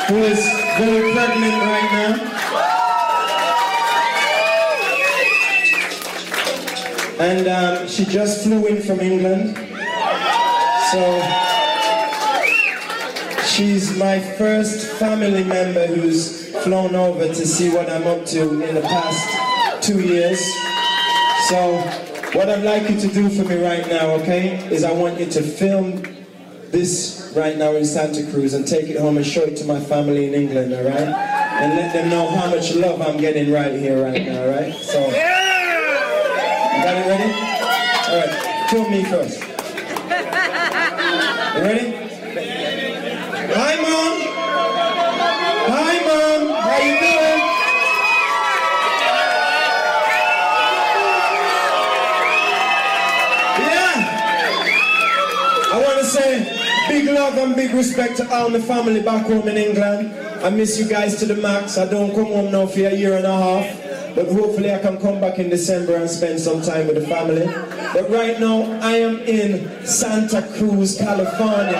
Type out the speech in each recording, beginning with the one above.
who is very pregnant right now. And she just flew in from England. So she's my first family member who's flown over to see what I'm up to in the past 2 years. So what I'd like you to do for me right now, okay, is I want you to film this right now in Santa Cruz and take it home and show it to my family in England, all right? And let them know how much love I'm getting right here, right now, all right? So, you got it ready? All right, film me first. You ready? Hi, Mom. Hi, Mom. How you doing? I want to say big love and big respect to all my family back home in England. I miss you guys to the max. I don't come home now for a year and a half, but hopefully I can come back in December and spend some time with the family. But right now I am in Santa Cruz, California.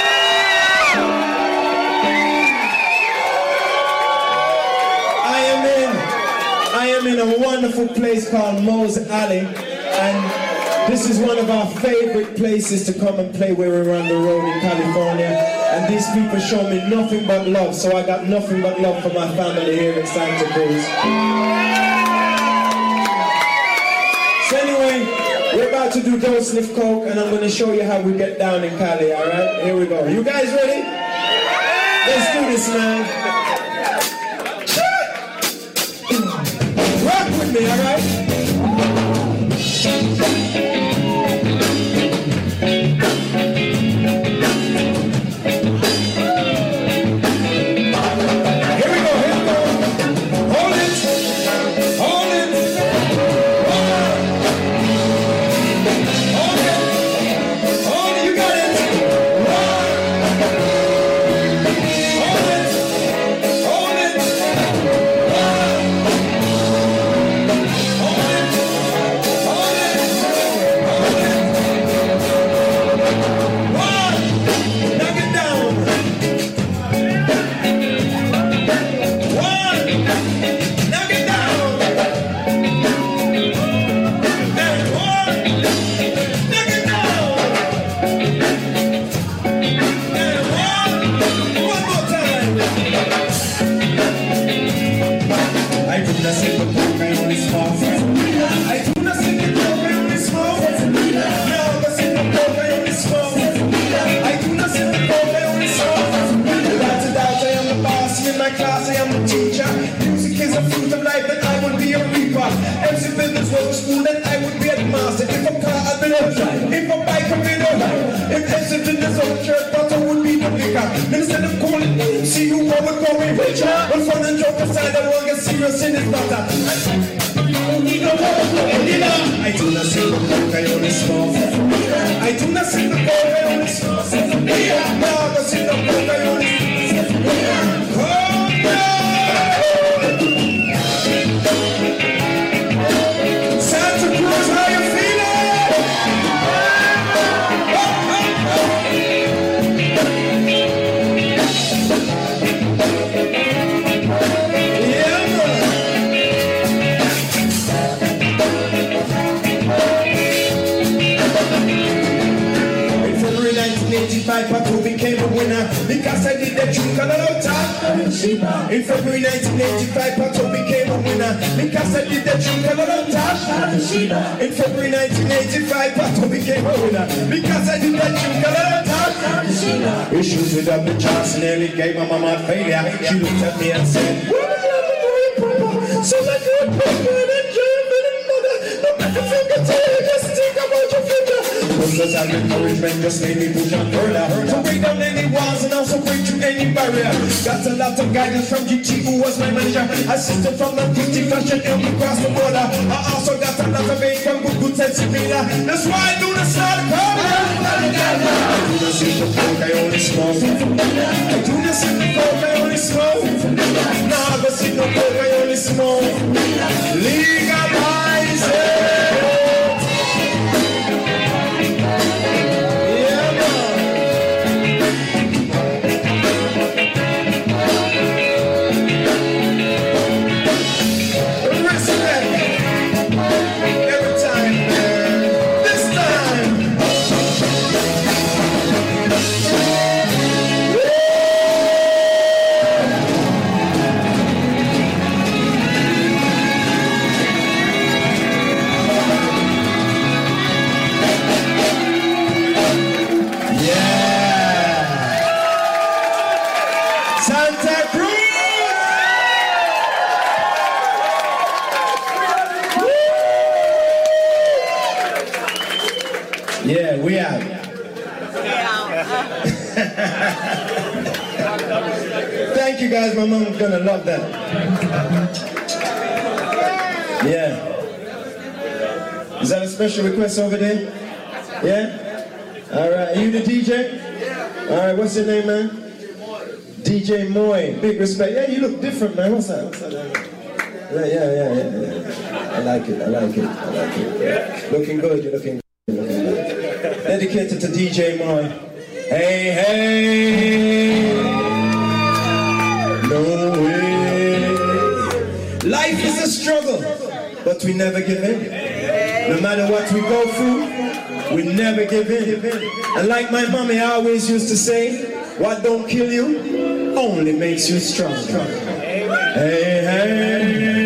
I am in a wonderful place called Moe's Alley, and this is one of our favorite places to come and play where we're on the road in California. And these people show me nothing but love, so I got nothing but love for my family here in Santa Cruz. So anyway, we're about to do Don't Sniff Coke, and I'm going to show you how we get down in Cali, alright? Here we go. You guys ready? Let's do this, man. Rock with me, alright? Instead of calling me, see who I would go with richer. But fun and joke aside, I won't get serious in this matter. I don't need no love, I do not sing the coke, I only smoke. I do not sing the coke, I only smoke. No, I don't sing the coke, I only Santa Cruz, how you feeling? Pato became a winner because I did that trick on a long time. In February 1985, Pato became a winner because I did that trick on a long time. In February 1985, Pato became a winner because I did that trick on a long time. Issues with up the charts nearly gave my mama a failure. She looked at me and said, "What is that? So like you're pregnant and German and mother. No matter finger tail, just think about your future." Because and encouragement just made me push on further. To break down any walls and also break through any barrier. Got a lot of guidance from GT, who was my manager. Assistant from the beauty fashion help me cross the border. I also got a lot of aid from good sense of Villa. That's why I do not start coming. I do not see the coke, I only smoke. I do not see the coke, I only smoke. No, I don't see no coke, I only smoke. Legalize it. Santa Cruz! Yeah, we out. Thank you guys, my mom's gonna love that. Yeah. Is that a special request over there? Yeah? Alright, are you the DJ? Alright, what's your name, man? DJ Moy. Big respect. Yeah, you look different, man. What's that? Yeah. I like it. Yeah. Looking good, you're looking good. Dedicated to DJ Moy. Hey. No way. Life is a struggle, but we never give in. No matter what we go through, we never give in. And like my mommy always used to say, what don't kill you only makes you stronger. Hey.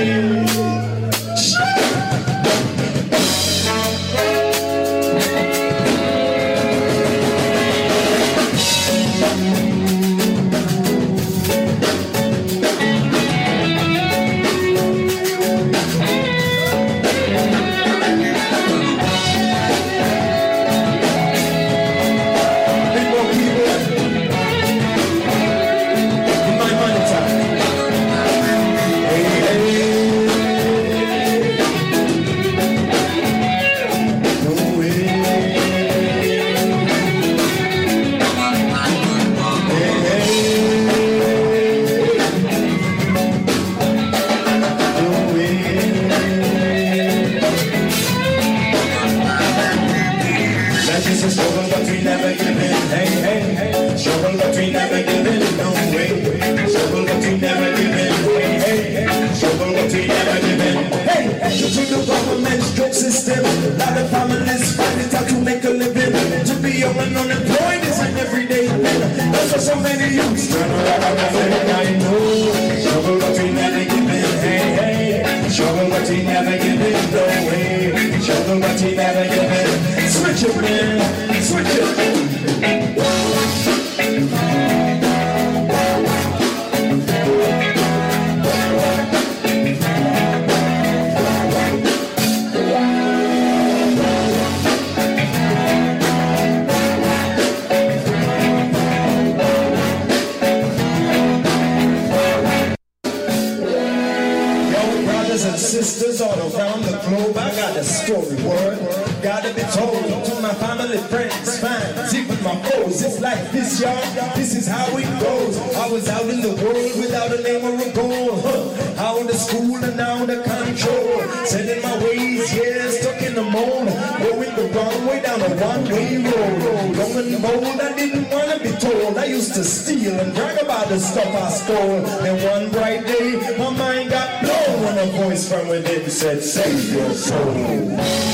Sisters all around the globe, I got a story word, gotta be told to my family, friends, fans, even my foes. It's like this, y'all, this is how it goes. I was out in the world without a name or a goal, out of school and out of control, set in my ways, yeah, stuck in the mold, going the wrong way down a one-way road, young and bold, I didn't want to be told. I used to steal and brag about the stuff I stole, and one bright day, my mind got blown when a voice from within said, save your soul.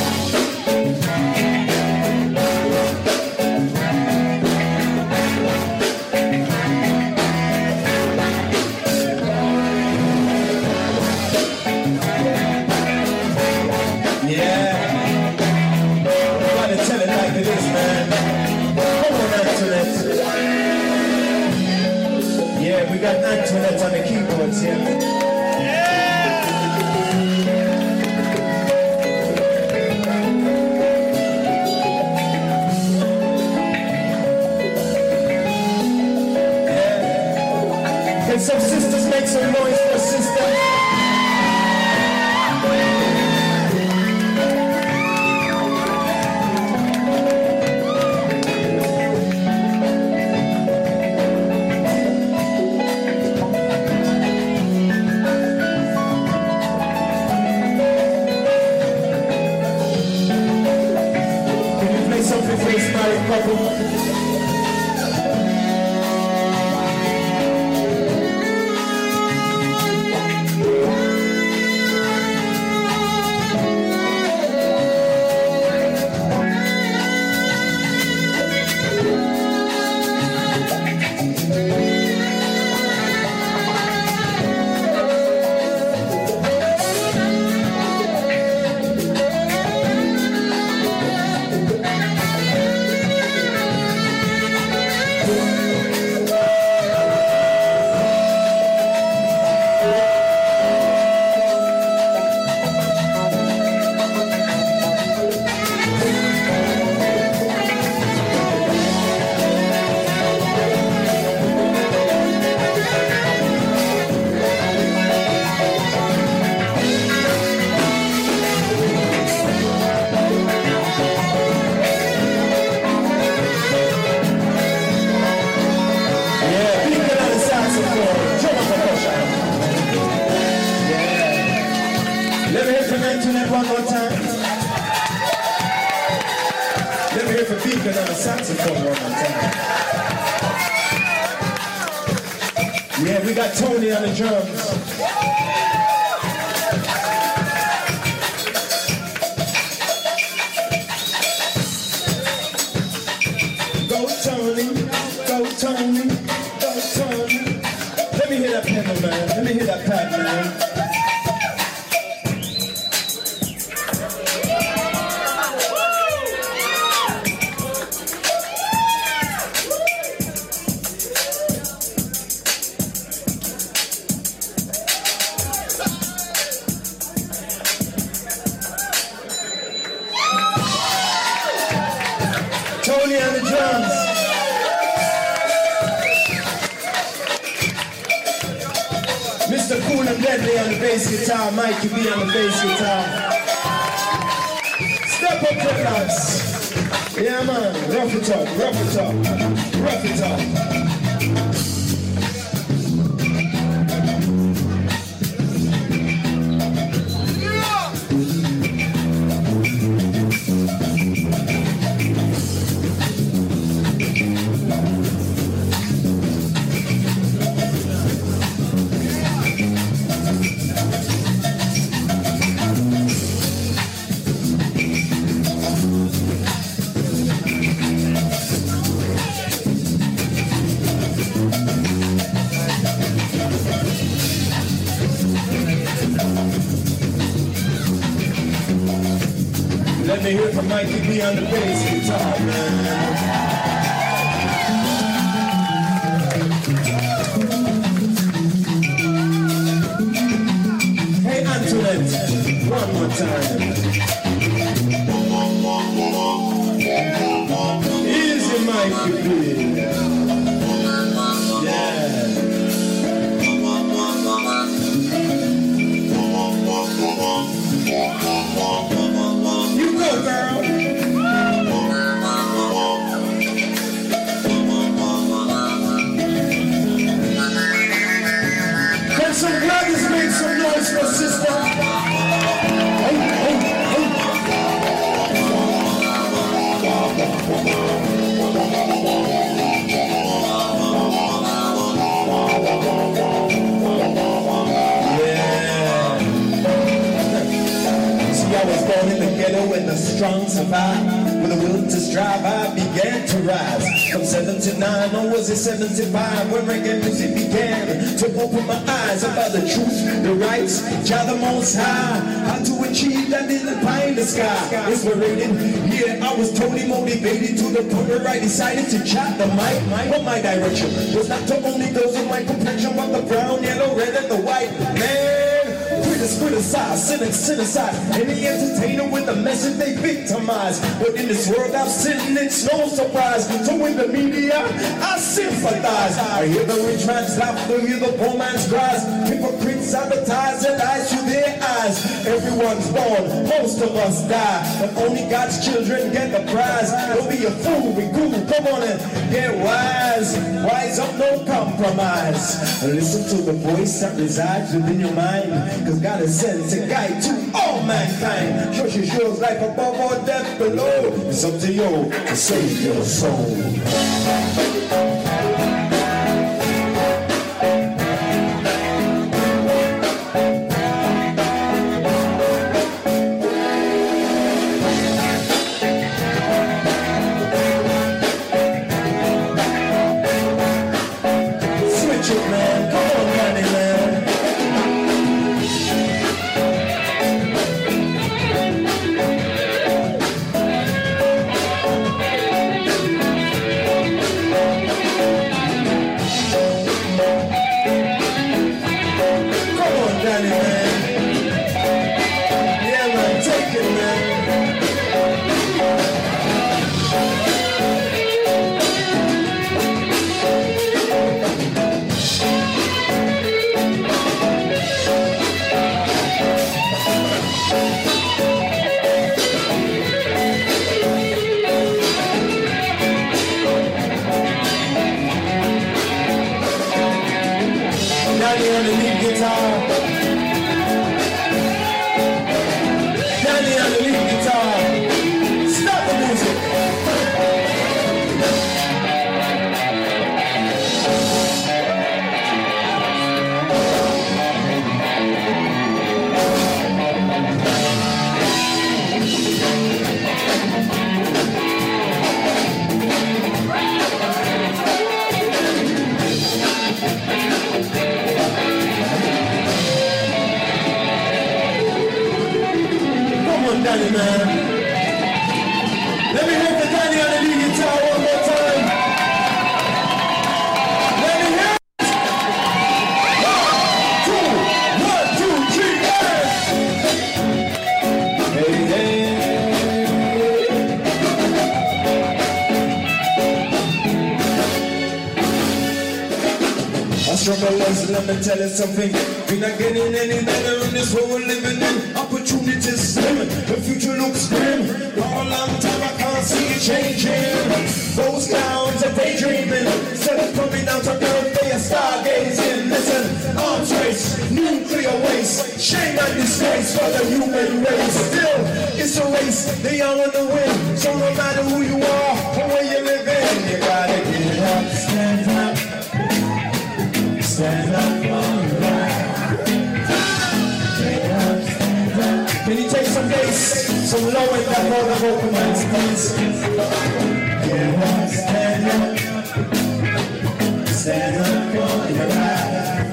We got Antoinette on the keyboards, yeah. Can some sisters make some noise for sisters? one more time. Let me hear for Beacon on the saxophone one more time. Yeah, we got Tony on the drums. Go Tony, go Tony, go Tony. Let me hear that pedal, man. Let me hear that pad, man. Tony on the drums. Mr. Cool and Deadly on the bass guitar. Mikey B on the bass guitar. Step up the lads. Yeah man, rough it up, rough it up, rough it up. Let me hear from Mikey B on the bass guitar, man. Hey Antoinette, one more time. Easy Mikey B. Yeah. You go, girl. Can some brothers make some noise for sister? Hey, hey, hey. Yeah. See, I was born in the ghetto and the strong survive. With a will to strive, I began to rise. From 79, or was it 75, when reggae music began to open my eyes about the truth, the rights, Jah the Most High. How to achieve that in the pie in the sky. Inspirated, yeah, I was totally motivated to the point where I decided to chop the mic. But my direction was not to only those of my complexion, but the brown, yellow, red, and the white. Man, criticize, sin aside. Any entertainer with a message they victimize. But in this world I've sinned, it's no surprise. So in the media, I sympathize. I hear the rich man's laughter, hear the poor man's cries. Hypocrites advertise their lies through their eyes. Everyone's born, most of us die, but only God's children get the prize. Don't be a fool, be cool, come on and get wise. Wise up, no compromise. Listen to the voice that resides within your mind, cause God has sent a guide to all mankind. Sure, yours life above or death below. It's up to you to save your soul. Down Danny, man. Let me hear the Danny on the lead guitar one more time. Let me hear it. 1, 2, 3, hey, hey. I struggle less, let me tell you something. We're not getting any better in this world we're living in. Opportunities slim, the future looks grim. For a long time I can't see it changing. Those clowns are daydreaming. Instead of coming out of earth, they are stargazing. Listen, arms race, nuclear waste. Shame and disgrace for the human race. Still, it's a race, they all want to win. So no matter who you are or where you live in, you gotta get up, stand up. Stand up for your right. Get up, stand up. Can you take some bass, some low and that for the vocal lines, please? Get up, stand up. Stand up for your right.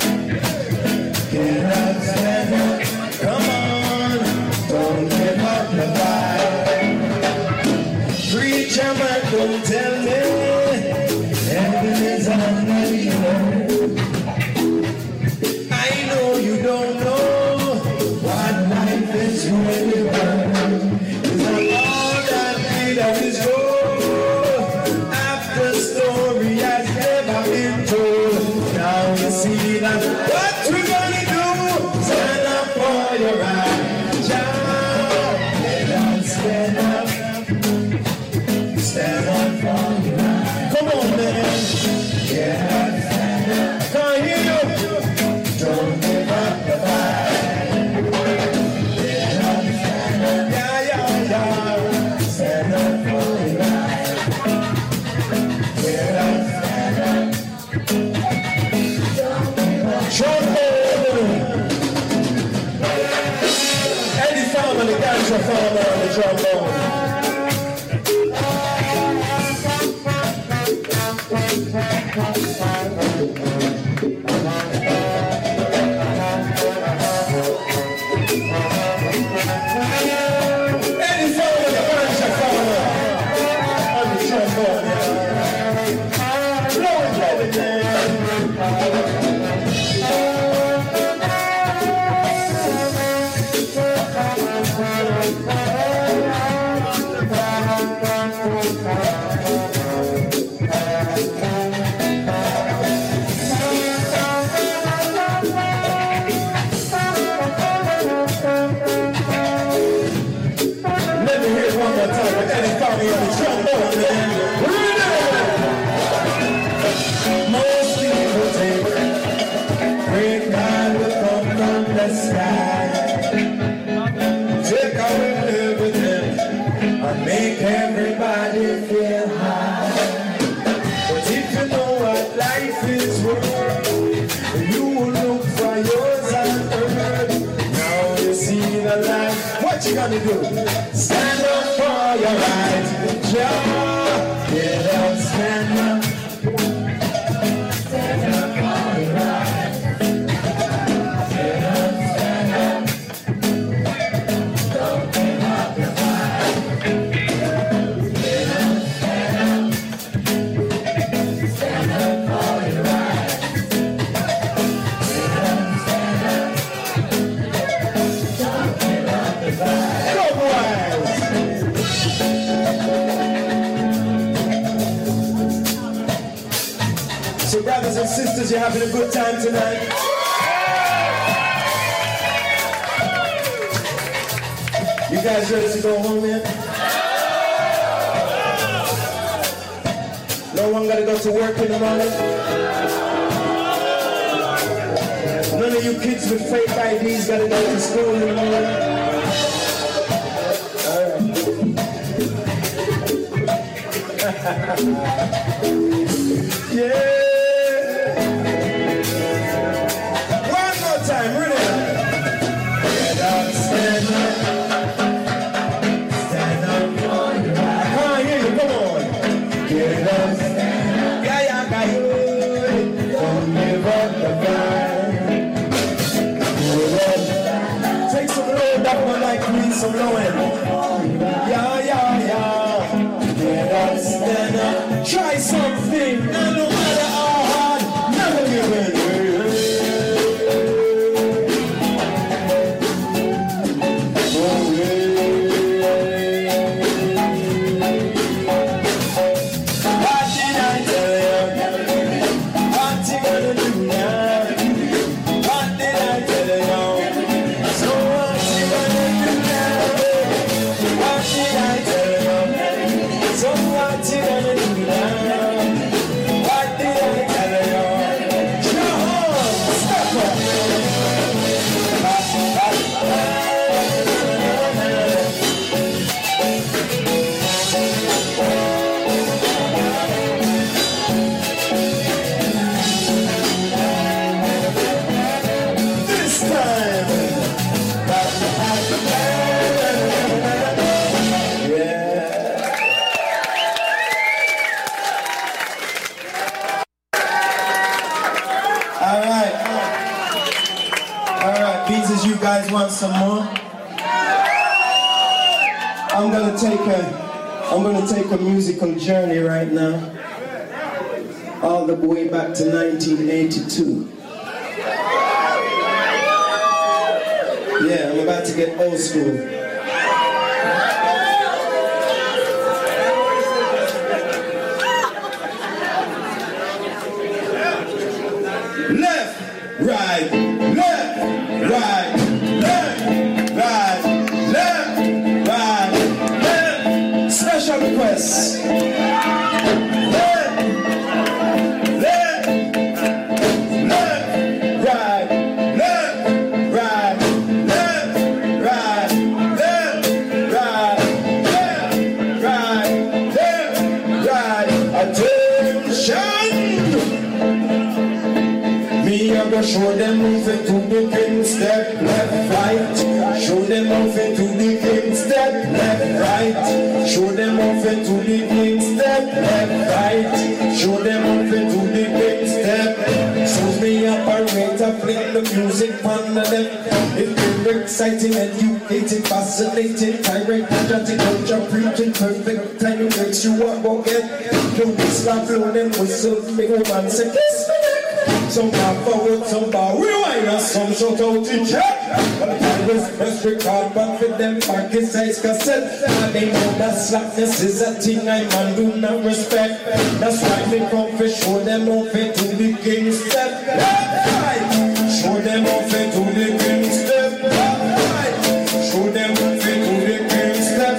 Get up, stand up. Come on, don't give up the fight. Preach and don't tell me heaven is unreal. You don't know what life is really worth. It's not all that freedom is gold. After story has never been told. Now you see that what we're gonna do. Stand up for your right. Get up, stand up. Stand up for your right. Come on, man. Get up, stand up. Can't hear you. Don't give up the fight. Get up, stand up. Yeah, yeah, yeah. Stand up for your right. Get up, stand up. Trombone. Eddie Farmer, the gangster farmer on the trombone. Make everybody feel high. But if you know what life is worth, you will look for yours on earth. Now you see the light. What you gonna do? Stand up for your right. Get up, stand up. Stand up for your right. Get up, stand up. Don't give up your fight. So brothers and sisters, you're having a good time tonight? You guys ready to go home yet? No one gotta go to work in the morning? None of you kids with fake IDs gotta go to school in the morning? Yeah! One more time, ready? Get up, stand up. Stand up for your right. I can't hear you, come on. Get up, stand up. Yeah, yeah, yeah. Don't give up the fight. Take some low back, my mic, please, some low end. Because you guys want some more. I'm gonna take a musical journey right now. All the way back to 1982. Yeah, I'm about to get old school. Left, right, left, right, left, right, left, right, left. Special requests. Left, left, left, right, left, right, left, right, left, right, left, right, left, right. Attention! Me, I'm gonna show them moving to the king step, left, right. Show them moving to the king step, left, right. Show them moving to the king step, left, right. Show them moving to the king step. Shows me operator, play the music on the left. It's very exciting, educating, fascinating, tirade, patriotic, culture, preaching, perfect timing makes you want to get. Don't be slap, blow them whistles, make a man say kiss me. Some bar forward, some bar rewind, and some shut out in check. But the pirates press record back for them back in size cassette. And they know that slackness is a thing I man do not respect. That's why they come for show them off into the king step. Right. Show them off into the king step. Right. Show them off into the king step.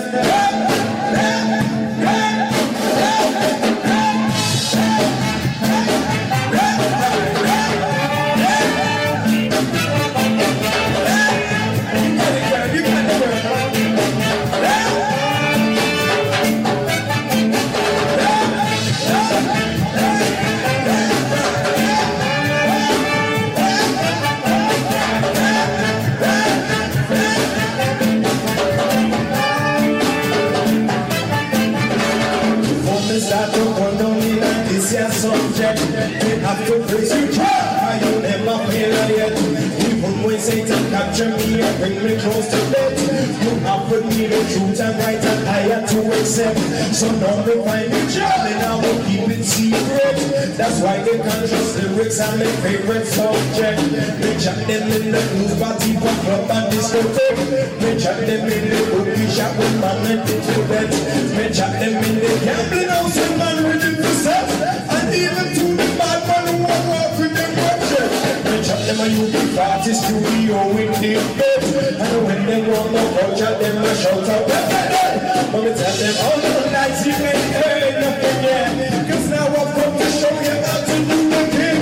Subject, they have to praise you, and you never fail yet. Even when Satan capture me and bring me close to death, you have put me the truth and right, and I had to accept. So now they find me job and I will keep it secret. That's why the conscious lyrics are my favorite subject. We chat them in the blues party, for club and discotheque. We chat them in the cookie shop with man and into bed. We chat them in the gambling house with man ready for set. Even to the bad man who are off with them budget. We chat them a UB party studio in the bed. And when they want no culture, them a shout out But we tell them all the nights you ain't heard nothing yet. Cause now I've come to show you how to do the thing.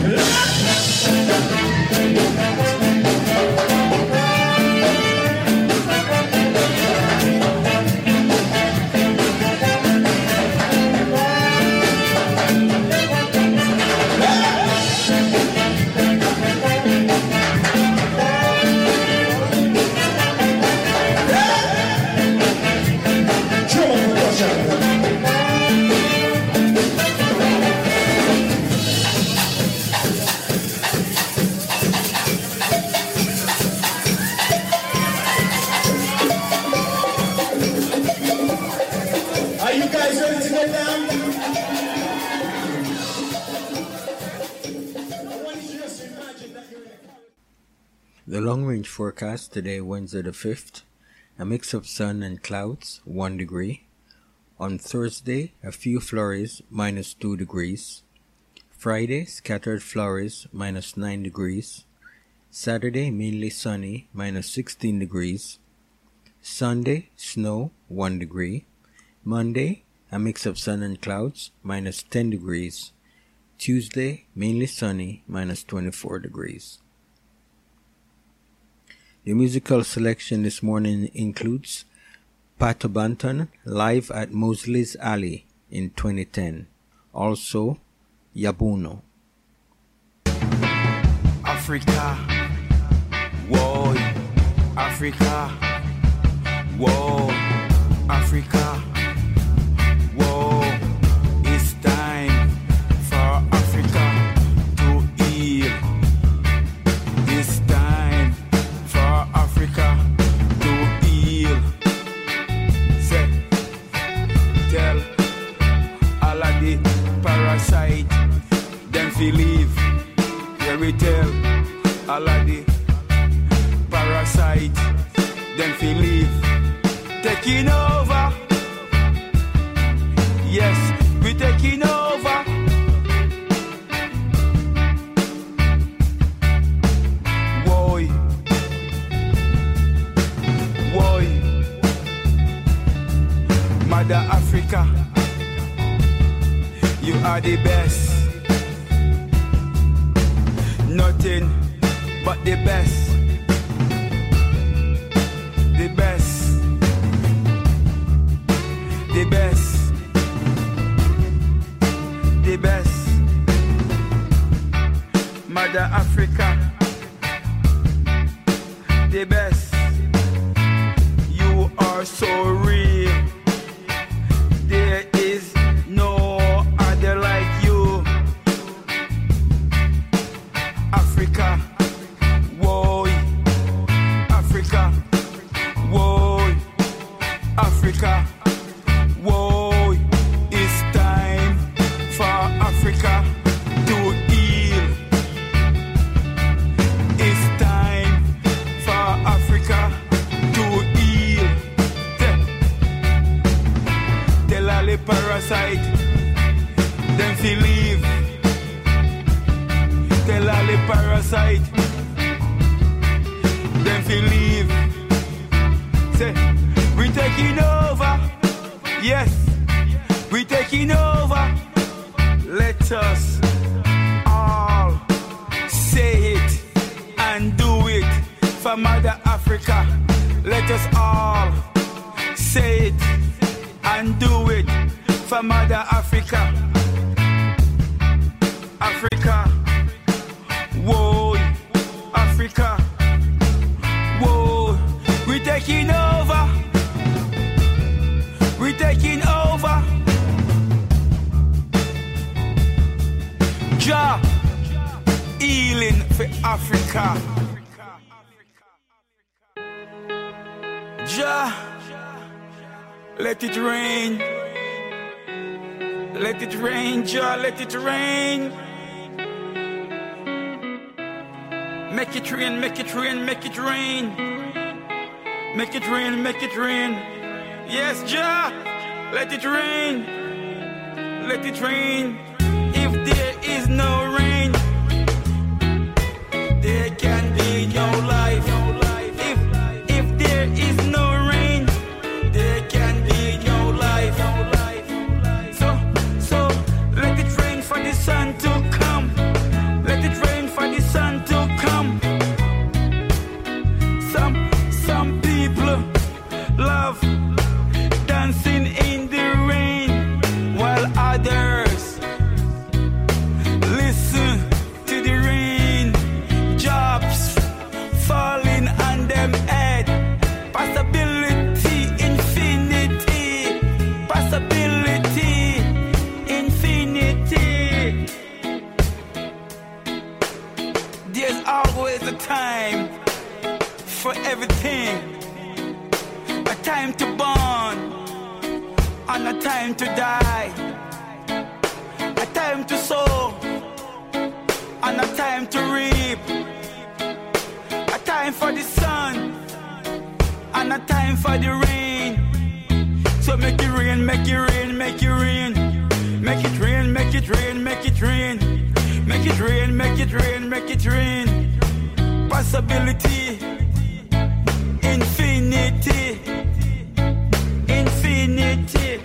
The long-range forecast today, Wednesday the 5th, a mix of sun and clouds, 1 degree. On Thursday, a few flurries, minus 2 degrees. Friday, scattered flurries, minus 9 degrees. Saturday, mainly sunny, minus 16 degrees. Sunday, snow, 1 degree. Monday, a mix of sun and clouds, minus 10 degrees. Tuesday, mainly sunny, minus 24 degrees. The musical selection this morning includes Pato Banton live at Mosley's Alley in 2010. Also, Yabuno. Africa, whoa, Africa, whoa, Africa, whoa. It's time for Africa to heal. It's time for we tell all of the parasite, them feel leave, taking over. Yes, we taking over. Woy, woy, Mother Africa, you are the best. Nothing but the best. The best. The best. The best. Mother Africa, the best. You are so real. There is no other like you. Africa, whoa, Africa, whoa, Africa, whoa. It's time for Africa to heal. It's time for Africa to heal. Tell all the parasite, them feel leave. Tell all the parasite, them feel leave. Say, we taking over. Yes, we taking over. Let us all say it and do it for Mother Africa. Let us all say it and do it for Mother Africa. Africa, whoa, Africa, whoa, we taking over. We taking over. Jah healing for Africa. Jah, let it rain. Let it rain, Jah, let it rain. Make it rain, make it rain, make it rain. Make it rain, make it rain. Yes, Jah, let it rain. Let it rain. If there is no rain, there can be no life. If there is no rain, there can be no life. So let it rain for the sun to come. Let it rain for the sun to come. Some people love dancing in the rain, while others listen to the rain. Jobs falling on them head. Possibility, infinity. Possibility, infinity. There's always a time for everything. A time to born and a time to die. A time to sow and a time to reap. A time for the sun and a time for the rain. So make it rain, make it rain, make it rain. Make it rain, make it rain, make it rain. Make it rain, make it rain, make it rain. Possibility, infinity. Infinity.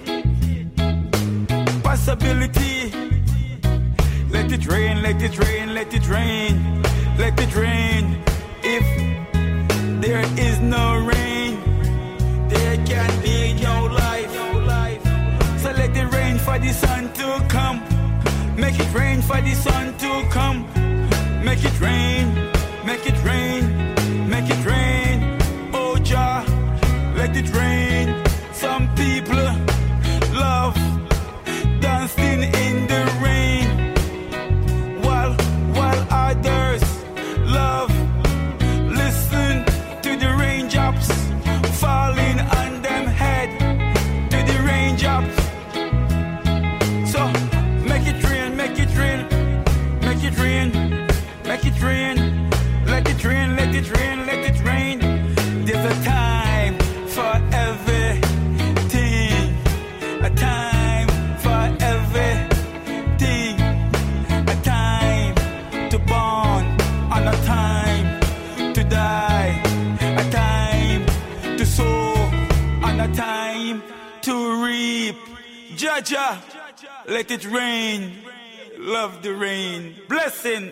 Possibility. Let it rain, let it rain, let it rain. Let it rain. If there is no rain, there can be no life. So let it rain for the sun to come. Make it rain for the sun to come. Make it rain, make it rain, make it rain. Oh Jah, let it rain. Some people love dancing in the rain, while others love listen to the raindrops falling on them head, to the raindrops. So make it rain, make it rain, make it rain, make it rain, let it rain, let it rain, let it rain. There's a time for everything, a time for everything, a time to born and a time to die, a time to sow and a time to reap. Jaja, let it rain. Love the rain. Blessing.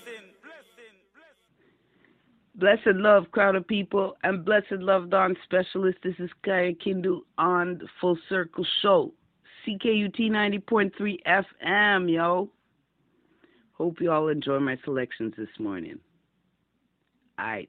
Blessed love, crowd of people, and blessed love, Dawn Specialist. This is Kaya Kindu on the Full Circle Show. CKUT 90.3 FM, yo. Hope you all enjoy my selections this morning. Aight.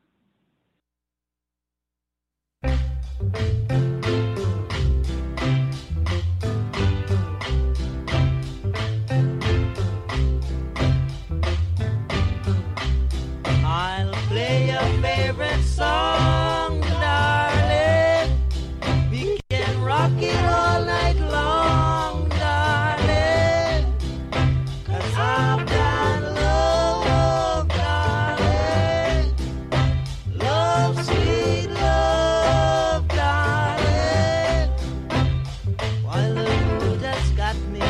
I'll play your favorite song, darling. We can rock it all night long, darling. 'Cause I've got love, darling. Love, sweet love, darling. While the mood has got me,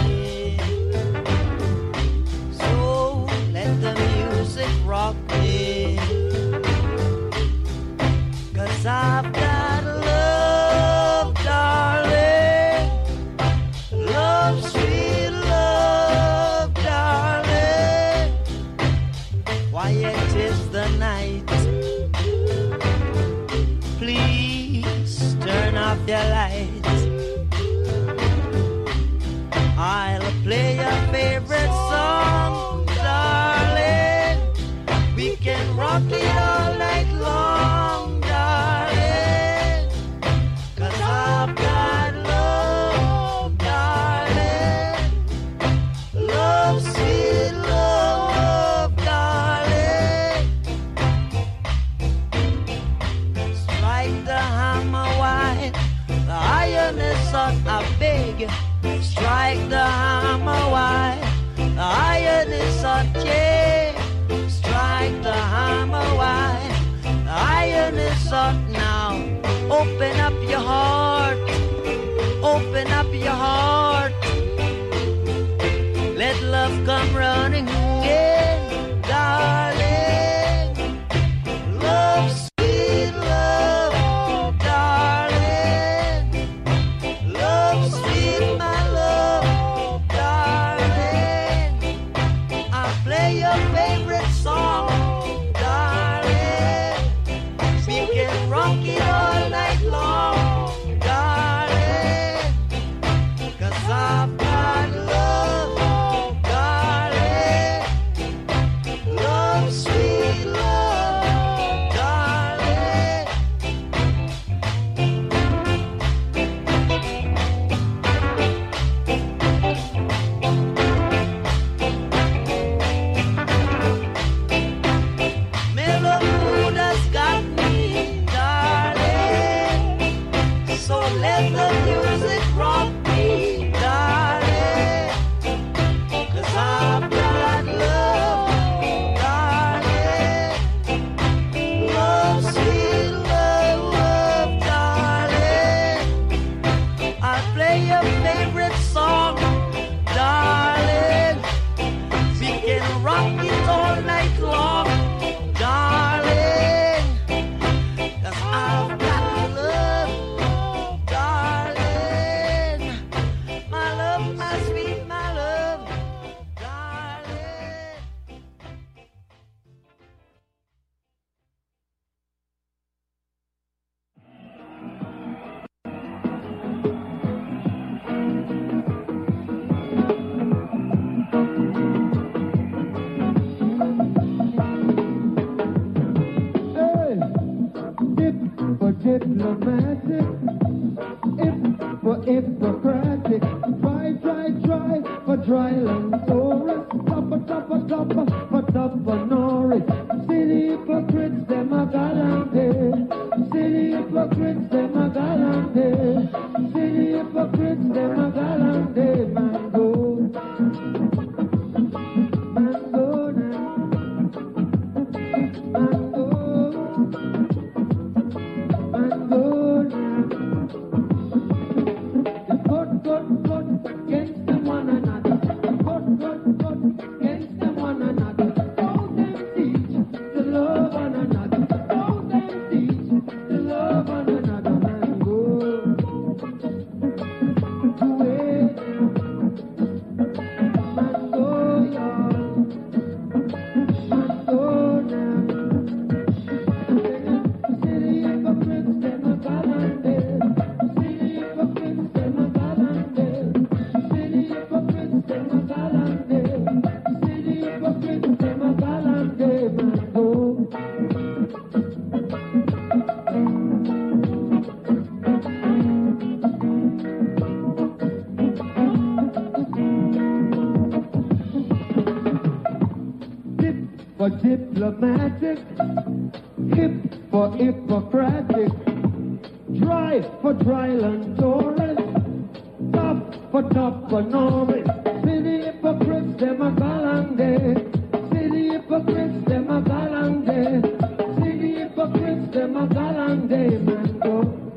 so let the music rock me. 'Cause I've got love, darling. Love, sweet love, darling. Quiet is the night. Please turn off your lights. I'll play your favorite song, darling. We can rock it all night long, darling. 'Cause I've got love, darling. Love, sweet love, darling. Strike the hammer wide, the iron is on a big. Strike the hammer wide, the iron is on chain. Strike the hammer wide, the iron is up now. Open up your heart, open up your heart. Let love come running in, darling. Love, sweet love, darling. Love, sweet my love, darling. I'll play your favorite song, darling. We can rock it all night long, darling. 'Cause I've got love, darling. Love, sweet love, darling. Mellow mood has got me, darling. So let the music rock me, darling. 'Cause I've got love, darling. Love, sweet love, darling. I'll play your favorite song, darling. We can rock it all night long, darling. 'Cause I've got love, darling. My love, my sweet, my love, darling. Hey, dip for diplomatic, if for hippocratic, try for Drylansaurus, topper for Norris. City hypocrites, them a galante. City hypocrites, them a galante. City hypocrites, them a galante. Mango now. diplomatic, hip for Hippocratic, dry for Dryland Torres, tough for Norris. City hypocrites, them a galande. City hypocrites, them a galande. City hypocrites, them a galande, man, go.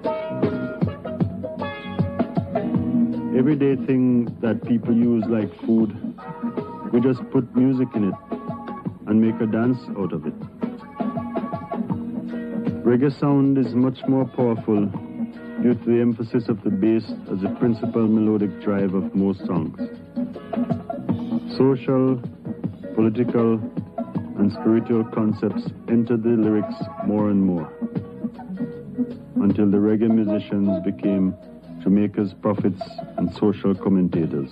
Everyday things that people use like food, we just put music in it and make a dance out of it. Reggae sound is much more powerful due to the emphasis of the bass as the principal melodic drive of most songs. Social, political, and spiritual concepts enter the lyrics more and more, until the reggae musicians became Jamaica's prophets and social commentators.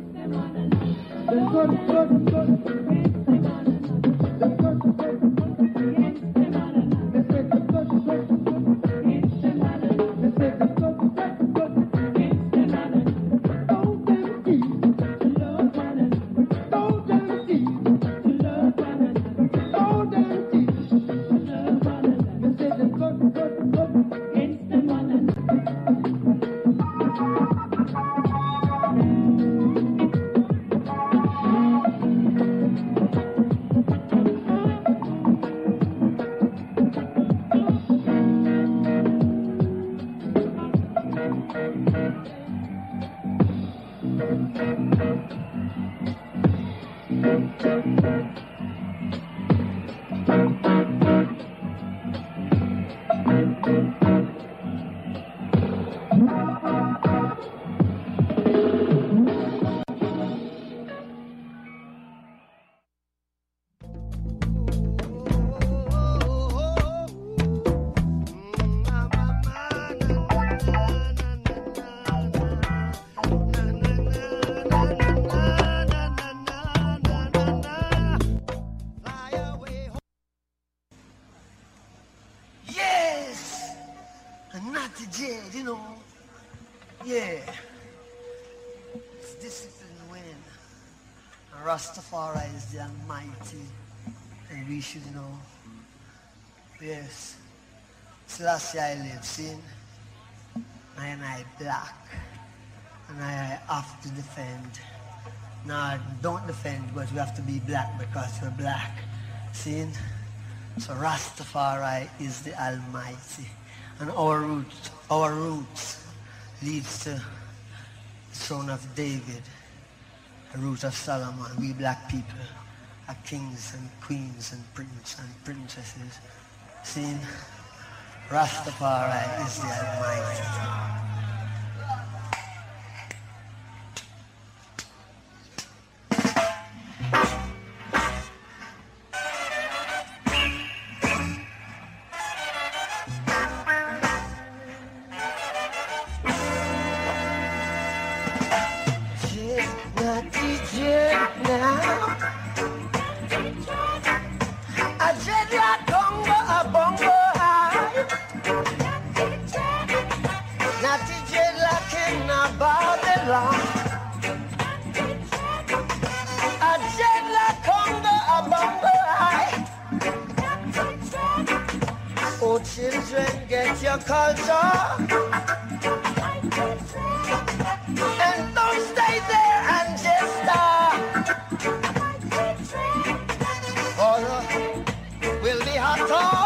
Rastafari is the Almighty, and we should know. Yes, Selassie I live, see? And I black, and I have to defend. No, don't defend, but we have to be black because we're black, see? So Rastafari is the Almighty, and our roots leads to the throne of David. The root of Solomon. We black people are kings and queens and princes and princesses. See, Rastafari is the Almighty. Oh, children, get your culture and don't stay there and just or we'll be hotter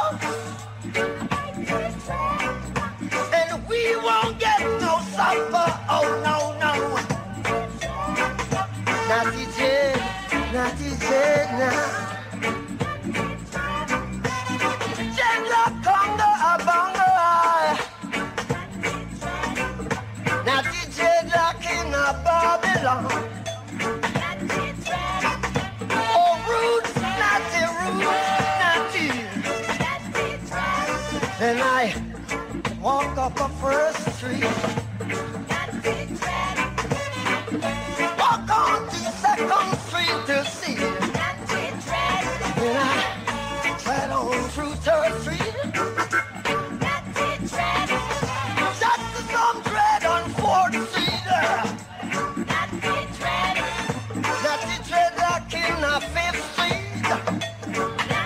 and we won't get no supper. Oh, no, no. Natty J now. Babylon. Oh, roots, natty, natty. Then I walk up a first street, walk on to second street to see. Then I tread on through third street, just some tread on fourth street. Natty dreadlock in a Fifth Street.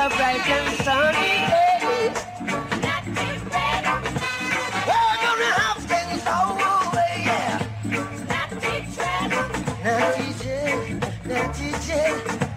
a bright and sunny day. We're gonna have things our way, yeah. Natty J, Natty J.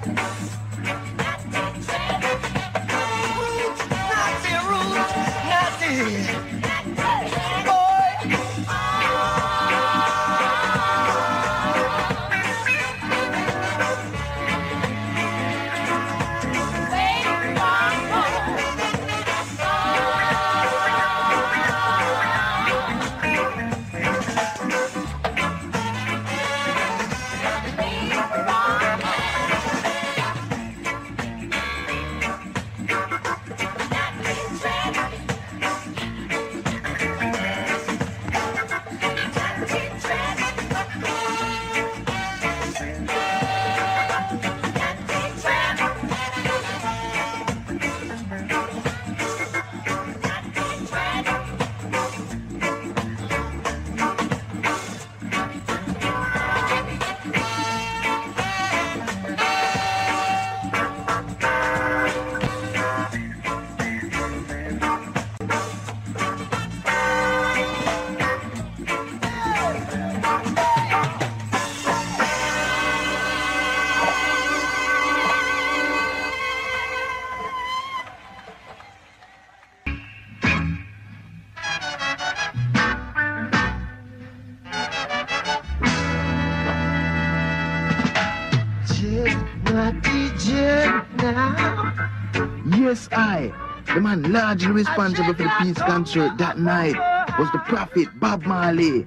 Yes, the man largely responsible for the peace concert that night was the prophet Bob Marley.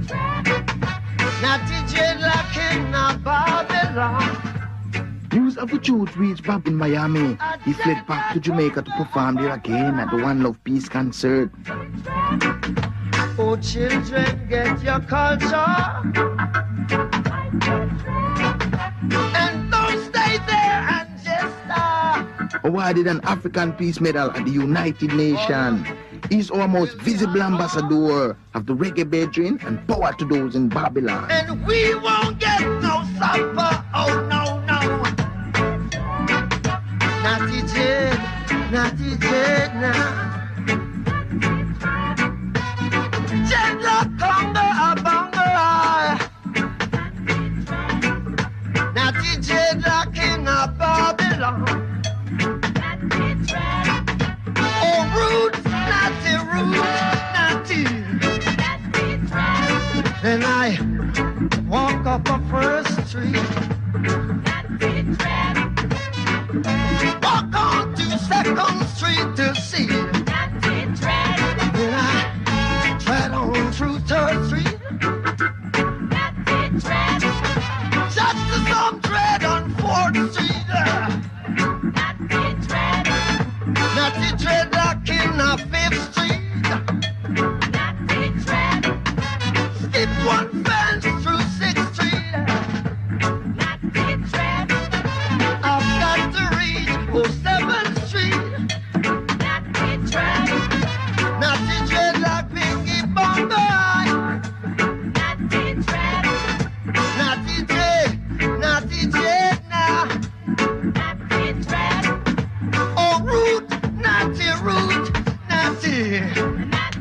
News of the truth reached Bob in Miami. He fled back to Jamaica to perform there again at the One Love Peace concert. Oh, children, get your culture. And don't stay there and just awarded an African Peace Medal at the United Nations. He's our most visible ambassador of the reggae bedroom and power to those in Babylon. And we won't get no supper, oh no, no. Natty Jed now. Jed la conga a bonga. Natty Jed la king of Babylon. Then I walk up a first street, walk on to Second Street to see. Then I tread on through Third Street, just as some tread on Fourth Street. Natty tread like in a Fifth Street. Skip one fence through 6th Street. I've got to reach 7th Street. Natty dread like Pinky Bongo. Natty dread now. Oh, root, natty root, natty.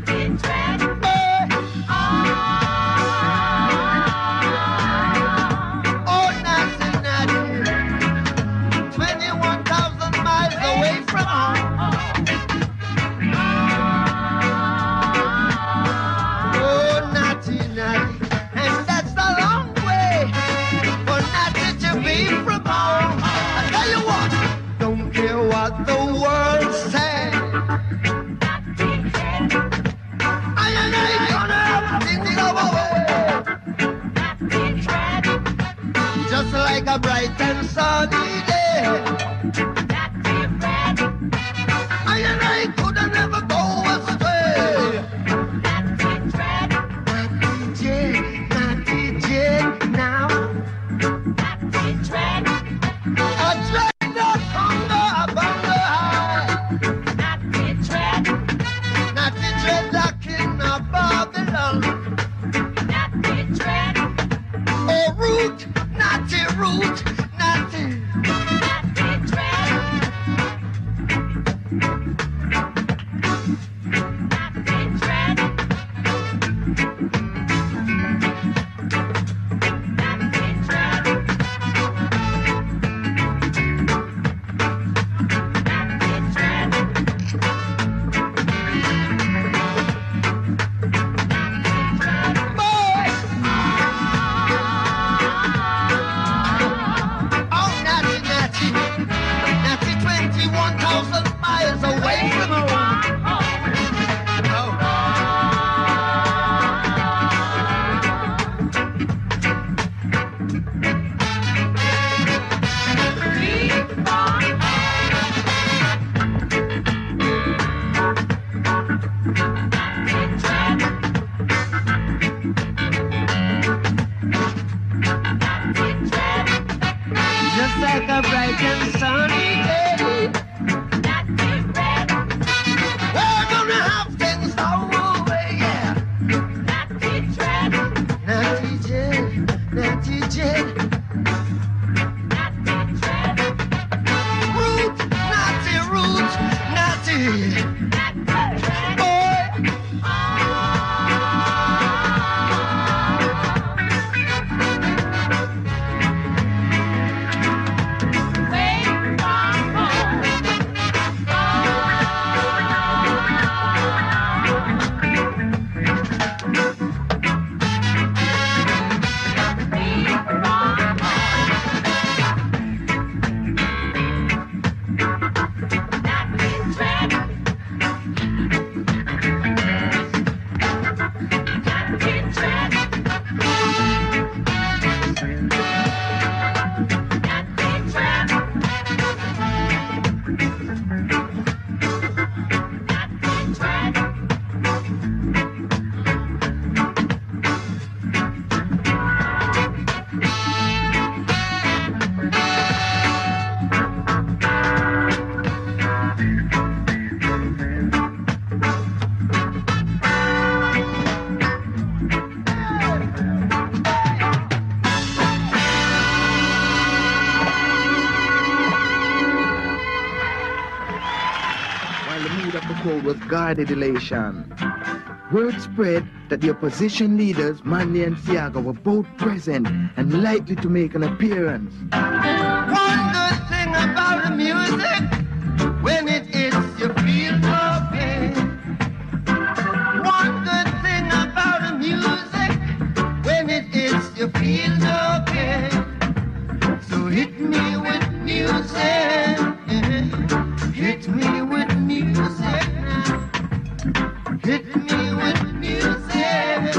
Like a bright and sunny day, I and I could never go astray. Natty Jed now. I dread the conga a bonga high. Natty Jed like in a Babylon. Oh, root. Natty root, natty. miles away from home. Just like a bright and sunny day. We're gonna have things our way, yeah. Natty Jed, Natty Jed. Root, Natty, root, Natty. Was guarded elation. Word spread that the opposition leaders, Manley and Siaga, were both present and likely to make an appearance. One good thing about the music, when it hits you feel no pain. One good thing about the music, when it hits you feel no pain. So hit me with music, hit me with music. Hit me with music,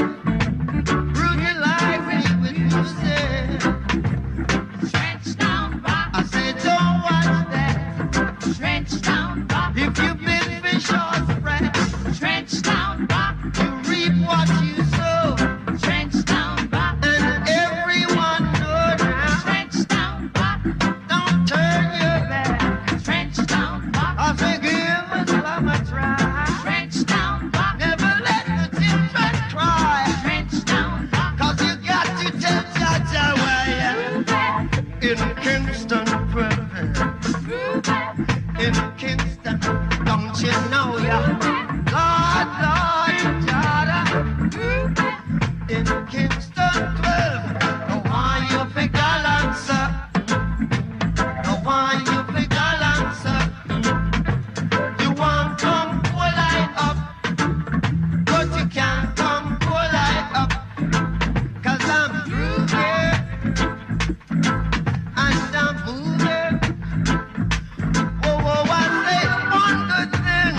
brutalize me with music. Trench down rock. I said don't watch that. Trench down rock. If you been fish or spread, trench down rock. You reap what you sow. Trench down rock. And everyone know now. Trench down rock. Don't turn your back. Trench down rock. I say give us love a try. Trench down rock. Never let the children cry. Trench down rock. 'Cause you got to tell Jaja where you in Kingston, in Kingston, don't you know ya? Lord, Lord, Jada, in Kingston 12. No why you pick answer. No why you pick answer. You want come pull light up, but you can't come pull light up. 'Cause I'm through here and I'm moving. Whoa, whoa, I say one good thing,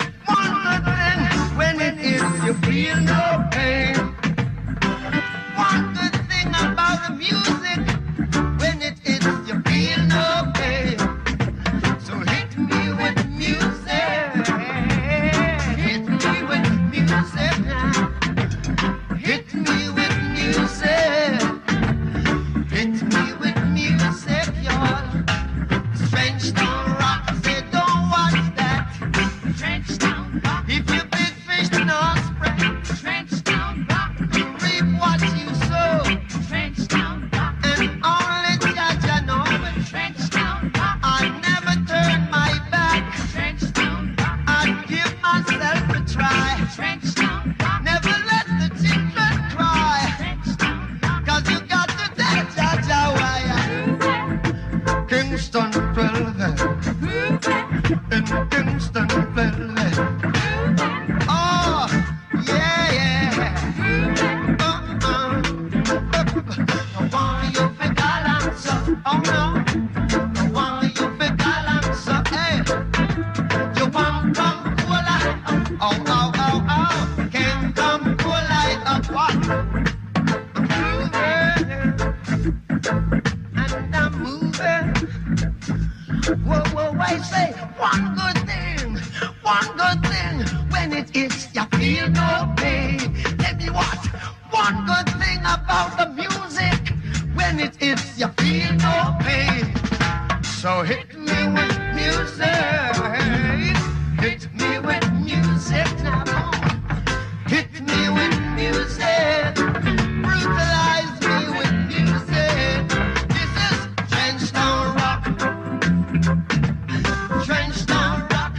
when it is you feel no pain. One good thing about the music, when it is you feel no pain. So hit me with music, hit me with music now. Hit me with music, hit me with music, y'all. Trench down rock, say don't watch that. Trench down rock. If you big fish no spread, trench down rock. You reap what you sow. Trench down rock. And only Jaja know it. Trench down rock. I never turn my back. Trench down rock. I'd give myself a try. Trench down rock. Never let the children cry. Trench down rock. 'Cause you got to tell Jaja why. Kingston 12, in Kingston 12. Oh, yeah, yeah. I want you to balance up. Oh no, I want you to balance up. Hey, you want Whoa, whoa, I say one good thing when it is you feel no pain. Tell me what, one good thing about the music when it is you feel no pain. So hit me with music, hit me with music now. Hit me with music, brutalize me with music. This is Trenchtown Rock, Trenchtown Rock,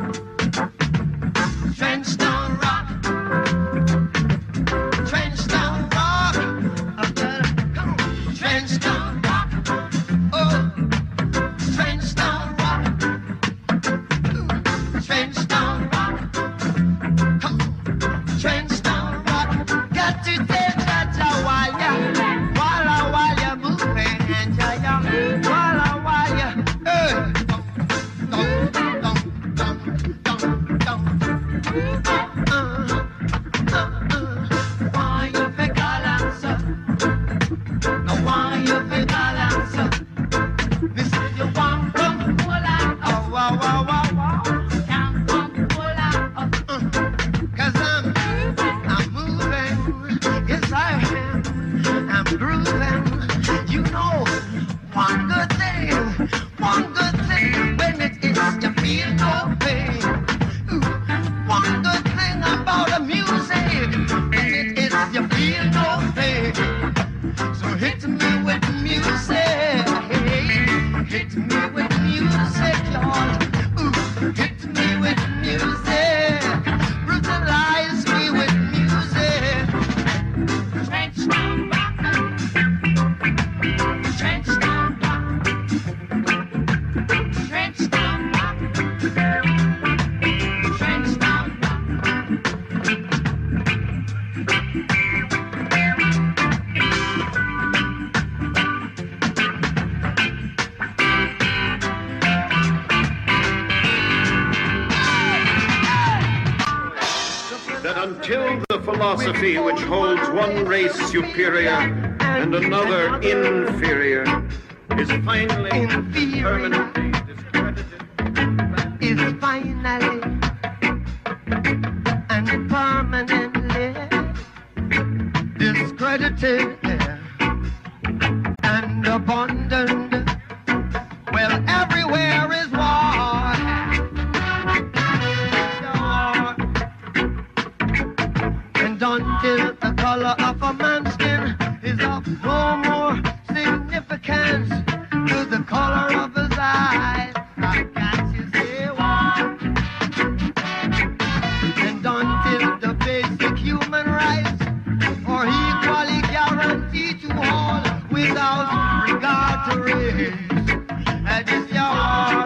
Trenchtown Rock, Trenchtown Rock. Come on, Trenchtown Rock, oh, Trenchtown Rock, Trenchtown Rock. Come on. Trenchtown Rock, got to take that while you moving and while you why you fake balance? Why you fake balance? Me say you want come pull out, can't come pull out, 'cause I'm moving, yes I am, I'm grooving. You know, one good thing when it is you feel no pain. Ooh, one good thing about the music when it is you feel no pain. So hit me with music, hit me with music, y'all. Ooh, hit me with music, brutalize me with music. Trenchtown Rock, Trenchtown Rock, Trenchtown Rock, Trenchtown Rock. That until the philosophy which holds one race superior and another inferior is finally permanently discredited, Is finally and permanently discredited and abandoned. Well, everywhere is war. And until the color of a man's skin is of no more significance to the color of his eyes, I got to say war. And until the basic human rights are equally guaranteed to all without regard to race, that is your war.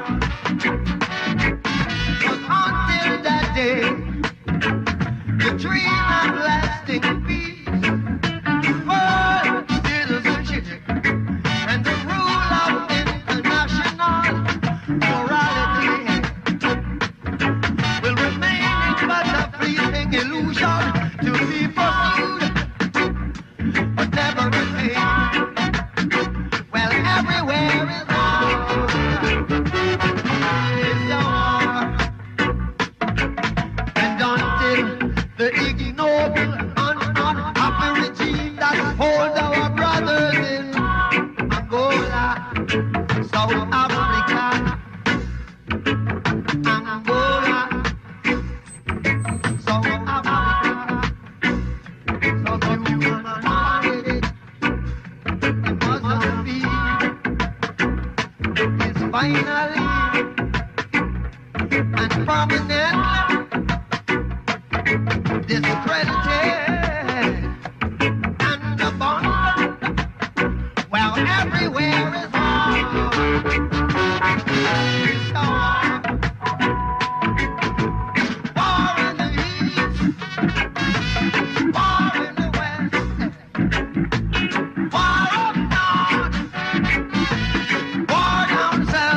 But until that day, the dream of lasting peace, world citizenship, and the rule of international morality will remain but a fleeting illusion to be pursued, but never attained. Well, everywhere is war. Is war. And until the ignoble, unhappy regime that holds our brothers in Angola, South Africa, Angola, South Africa, South human minded, Mozambique is finally and prominent.